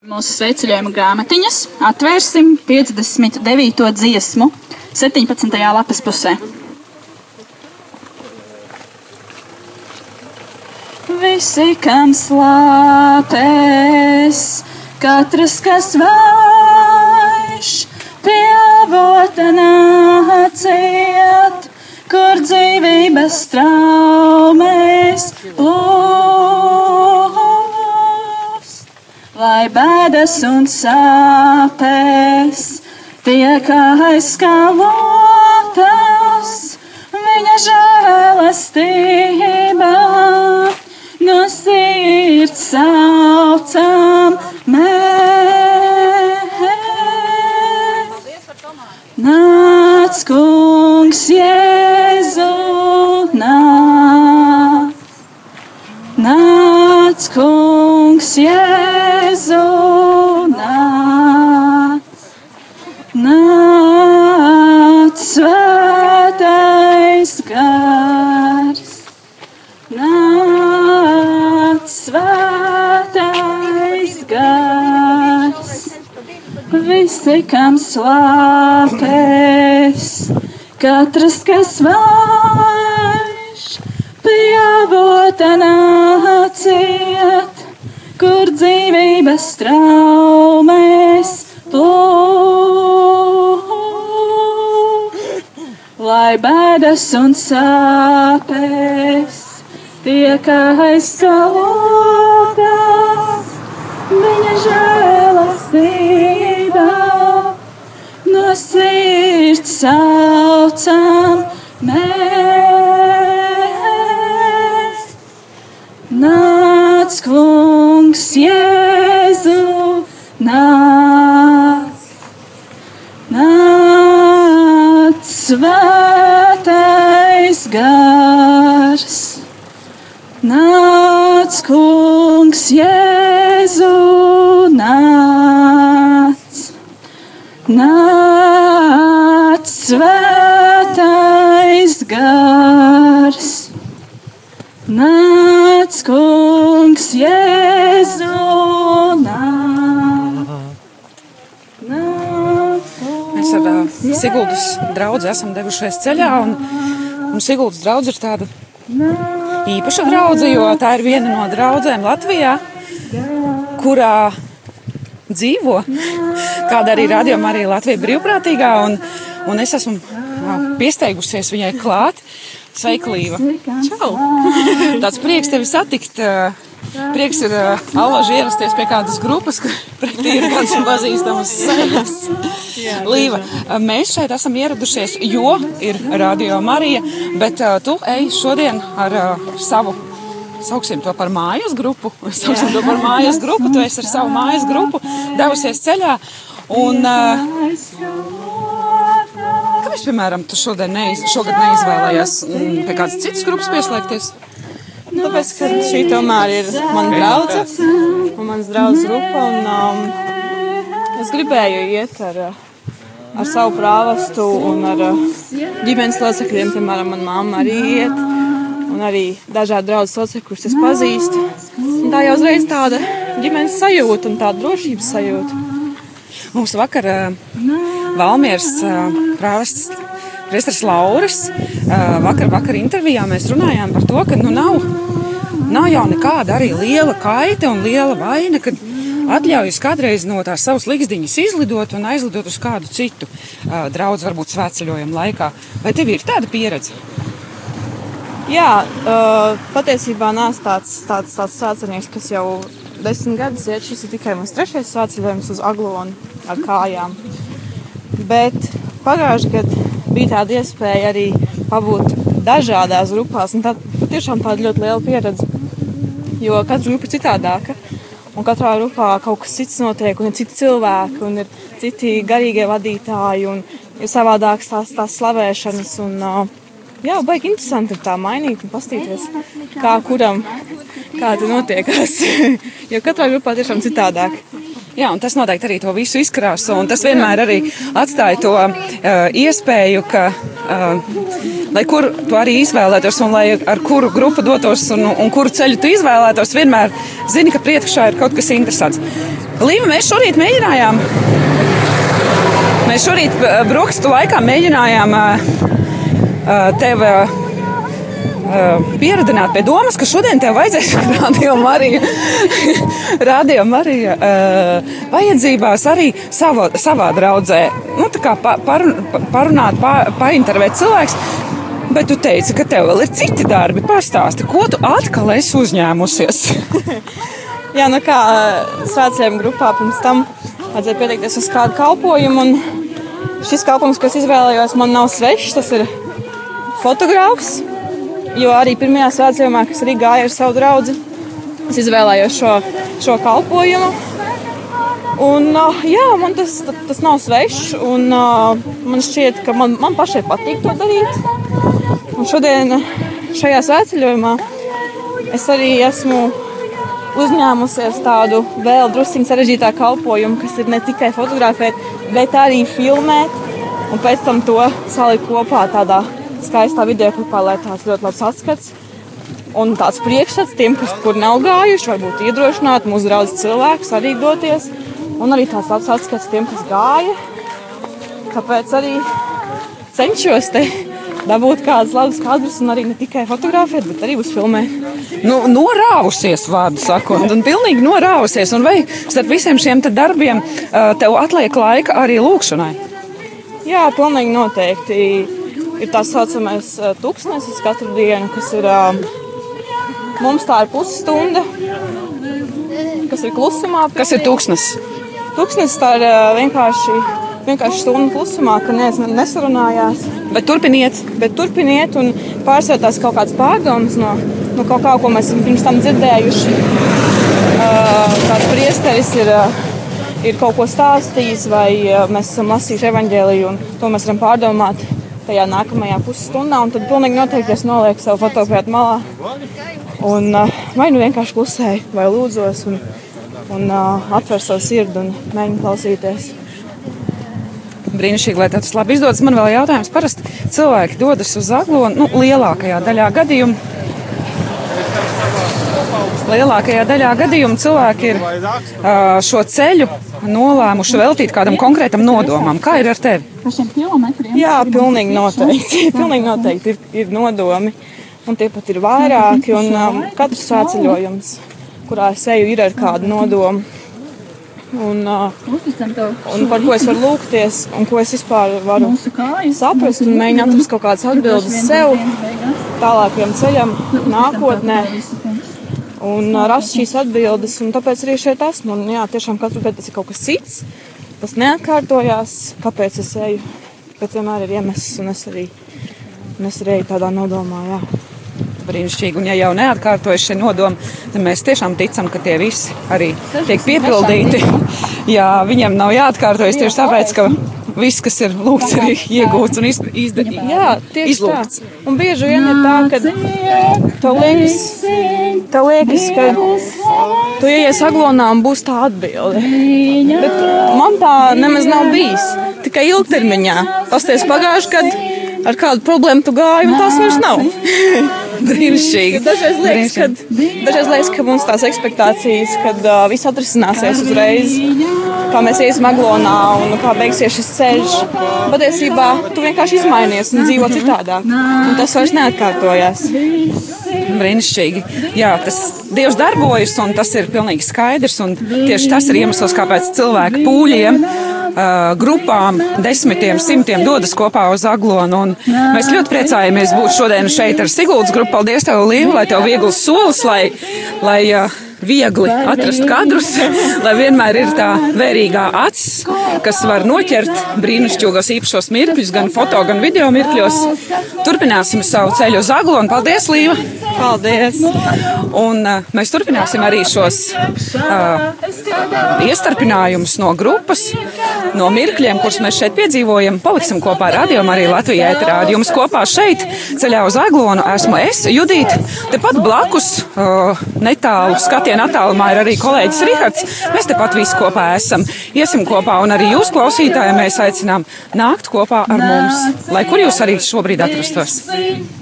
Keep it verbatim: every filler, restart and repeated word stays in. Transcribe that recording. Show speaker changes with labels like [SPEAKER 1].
[SPEAKER 1] Mūsu sveceļojuma grāmatiņas atvērsim piecdesmit devīto dziesmu, septiņpadsmitajā lapas pusē. Visi, kam slāpēs, katrs, kas vaiš, pie avota nāciet, kur dzīvības traumēs plūst. Lai bēdas un sāpes tiek aizskalotas, viņa žēlastība no sirds saucam mēs. Nāc, kungs, Jēzu, nāc, nāc, kungs, Jēzu, nāc, nāc, svētais gars, nāc, svētais gars, visi, kam slāpēs, katrs, kas vaiš, pie avota nāciet, kur dzīvības traumēs plūst. Lai bēdas un sāpes tiek aizskalotas, viņa žēlastība no sirds saucam mēs. Nāc, kungs, Jēzu, nāc, nāc, svētais gars, nāc, kungs, Jēzu, nāc, nāc, svētais gars, nāc, kungs, Jēzu, nāc, nāc.
[SPEAKER 2] Mēs ar uh, Siguldas draudzi esam devušies ceļā, un, un Siguldas draudze ir tāda īpaša draudze, jo tā ir viena no draudzēm Latvijā, kurā dzīvo, kāda arī Radio Marija Latvija brīvprātīgā, un, un es esmu uh, piesteigusies viņai klāt. Sveika, Līva! Čau! Tāds prieks tevi satikt. Prieks ir allaži ierasties pie kādas grupas, kur pretī ir kāds pazīstams sejas. Līva, mēs šeit esam ieradušies, jo ir Radio Marija, bet tu ej šodien ar savu, sauksim to par mājas grupu, sauksim to par mājas grupu, tu esi ar savu mājas grupu devusies ceļā, un kāpēc, piemēram, tu šodien neiz, šogad neizvēlējies pie kādas citas grupas pieslēgties?
[SPEAKER 3] Tāpēc, ka šī tomēr ir mana draudze un manas draudzes grupa, un um, es gribēju iet ar, ar savu prāvestu un ar ģimenes locekļiem, piemēram, mana mamma arī iet, un arī dažādi draudzes locekļi, kurus es pazīstu. Un tā jau uzreiz tāda ģimenes sajūta un tāda drošības sajūta.
[SPEAKER 2] Mums vakar uh, Valmieras uh, prāvests priesteris Lauris, uh, vakar, vakar intervijā mēs runājām par to, ka nu nav, nav jau nekāda arī liela kaite un liela vaina, kad atļaujas kādreiz no tās savas ligzdiņas izlidot un aizlidot uz kādu citu uh, draudzi, varbūt svētceļojuma laikā. Vai tev ir tāda pieredze?
[SPEAKER 3] Jā, uh, patiesībā nāc tāds, tāds, tāds svētceļnieks, kas jau desmit gadus iet, šis ir tikai mans trešais svētceļojums uz Aglonu ar kājām. Bet pagājuši gadu bija tāda iespēja arī pabūt dažādās grupās, un tā tiešām tāda ļoti liela pieredze, jo katra grupa ir citādāka, un katrā grupā kaut kas cits notiek, un ir citi cilvēki, un ir citi garīgie vadītāji, un ir savādākas tās, tās slavēšanas, un jā, baigi interesanti ir tā mainīt un pastīties, kā kuram, kā tā notiekās, jo katrā grupā tiešām citādāk.
[SPEAKER 2] Jā, un tas noteikti arī to visu izkrāso, un tas vienmēr arī atstāja to uh, iespēju, ka uh, lai kur tu arī izvēlētos un lai ar kuru grupu dotos un, un kuru ceļu tu izvēlētos, vienmēr zini, ka priekšā ir kaut kas interesants. Līva, mēs šorīt mēģinājām, mēs šorīt brokastu laikā mēģinājām tevi pieradināt pie domas, ka šodien tev vajadzēs Radio Marija, Radio Marija uh, vajadzībās arī savo, savā draudzē, nu tā kā pa, par, parunāt, pa, paintervēt cilvēks, bet tu teici, ka tev vēl ir citi darbi, pastāsti, ko tu atkal esi uzņēmusies?
[SPEAKER 3] Jā, nu kā svētceļiem grupā pirms tam vajadzēja pieteikties uz kādu kalpojumu, un šis kalpojums, ko es izvēlējos, man nav svešs, tas ir fotogrāfs. Jo arī pirmajā svētceļojumā, kas arī gāja ar savu draudzi, es izvēlējos šo, šo kalpojumu. Un, jā, man tas, tas nav svešs, un man šķiet, ka man, man pašai patīk to darīt. Un šodien šajā svētceļojumā es arī esmu uzņēmusies tādu vēl drusciņu sarežģītāku kalpojumu, kas ir ne tikai fotografēt, bet arī filmēt, un pēc tam to salikt kopā tādā skaistā videoklipā, lai tāds ļoti labs atskats un tāds priekšstats tiem, kas kur nav gājuši, varbūt iedrošināt mūsu draudzes cilvēkus arī doties, un arī tāds labs atskats tiem, kas gāja. Tāpēc arī cenšos te dabūt kādus labus kadrus un arī ne tikai fotografēt, bet arī uzfilmēt.
[SPEAKER 2] Nu, norāvusies, vārdu sakot, un pilnīgi norāvusies, un vai starp visiem šiem te darbiem tev atliek laika arī lūkšanai?
[SPEAKER 3] Jā, pilnīgi noteikti. Ir tā saucamais uh, tūkstnesis katru dienu, kas ir, uh, mums tā ir pusstunda, kas ir klusumā. Pilnīgi.
[SPEAKER 2] Kas ir tūkstnesis?
[SPEAKER 3] Tūkstnesis tā ir uh, vienkārši, vienkārši stunda klusumā, ka neviens nesarunājās.
[SPEAKER 2] Bet turpiniet.
[SPEAKER 3] Bet turpiniet un pārsvērtās kaut kāds pārdomas no, no kaut kā, ko mēs pirms tam dzirdējuši. Uh, kāds priesteris ir, uh, ir kaut ko stāstījis vai uh, mēs esam lasījuši evaņģēliju un to mēs varam pārdomāt tajā nākamajā pusstundā, un tad pilnīgi noteikti es nolieku savu fotoaparātu malā un uh, vai nu vienkārši klusēju, vai lūdzos un, un uh, atver savu sirdi un mēģinu klausīties.
[SPEAKER 2] Brīnišķīgi, lai tas labi izdodas. Man vēl jautājums, parasti cilvēki dodas uz Aglonu, nu, lielākajā daļā gadījumu. Lielākajā daļā gadījumu cilvēki ir uh, šo ceļu nolēmuši veltīt kādam konkrētam nodomam. Kā ir ar tevi?
[SPEAKER 3] Jā, pilnīgi noteikti. pilnīgi noteikti ir, ir nodomi. Un tie pat ir vairāki. Un um, katrs svētceļojums, kurā es eju, ir ar kādu nodomu. Un, uh, un par ko es varu lūgties un ko es vispār varu saprast un mēģināt atrast kaut kādas atbildes sev, tālākajam ceļam, nākotnē. Un rast šīs atbildes, un tāpēc arī šeit esmu. Un, jā, tiešām katru gadu tas ir kaut kas cits, tas neatkārtojās, kāpēc es eju, bet vienmēr ir iemesls, un es arī, un es arī eju tādā nodomā, jā.
[SPEAKER 2] Brīnišķīgi, un ja jau neatkārtojas šie nodomi, tad mēs tiešām ticam, ka tie visi arī tiek piepildīti. Jā, viņiem nav jāatkārtojas tieši tāpēc, ka viss, kas ir lūgts, arī iegūts un izdarīts.
[SPEAKER 3] Jā, tieši izlūgts. Tā. Un bieži vien ir tā, ka tev liekas, tev liekas, ka tu ieies Aglonā un būs tā atbilde. Bet man tā nemaz nav bijis. Tikai ilgtermiņā. Pasties pagājuši, kad ar kādu problēmu tu gāji un tās vairs nav.
[SPEAKER 2] Brīnišķīgi.
[SPEAKER 3] Dažreiz liekas, kad, dažreiz liekas, ka mums tās ekspektācijas, kad uh, viss atrisināsies uzreiz, kā mēs iesim Aglonā un kā beigsies šis ceļš. Patiesībā tu vienkārši izmainies un dzīvo citādāk. Un tas vairs neatkārtojās.
[SPEAKER 2] Brīnišķīgi. Jā, tas Dievs darbojas un tas ir pilnīgi skaidrs. Un tieši tas ir iemesls, kāpēc cilvēki pūļiem, uh, grupām, desmitiem, simtiem dodas kopā uz Aglonu. Un mēs ļoti priecājamies būt šodien šeit ar Siguldas grupu. Paldies tev, Līva, lai tev viegls solis, lai, lai uh, viegli atrast kadrus, lai vienmēr ir tā vērīgā acis, kas var noķert brīnišķīgos īpašos mirkļus, gan foto, gan video mirkļos. Turpināsim savu ceļu uz Aglonu. Paldies, Līva!
[SPEAKER 3] Paldies!
[SPEAKER 2] Un uh, mēs turpināsim arī šos uh, iestarpinājumus no grupas, no mirkļiem, kurus mēs šeit piedzīvojam. Paliksim kopā ar Radio Mariju Latvijā ēterā. Ar jums kopā šeit, ceļā uz Aglonu, esmu es, Judīta. Tepat blakus, uh, netālu skatienu attālumā ir arī kolēģis Rihards. Mēs tepat visi kopā esam. Iesim kopā un arī jūs, klausītāji, mēs aicinām nākt kopā ar mums, lai kur jūs arī šobrīd atrastos.